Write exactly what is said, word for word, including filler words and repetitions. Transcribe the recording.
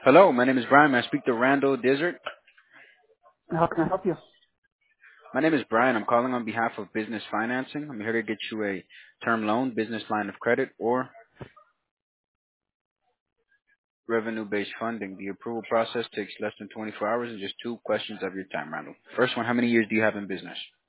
Hello, my name is Brian. May I speak to Randall Desert? How can I help you? My name is Brian. I'm calling on behalf of Business Financing. I'm here to get you a term loan, business line of credit, or revenue-based funding. The approval process takes less than twenty-four hours and just two questions of your time, Randall. First one, how many years do you have in business?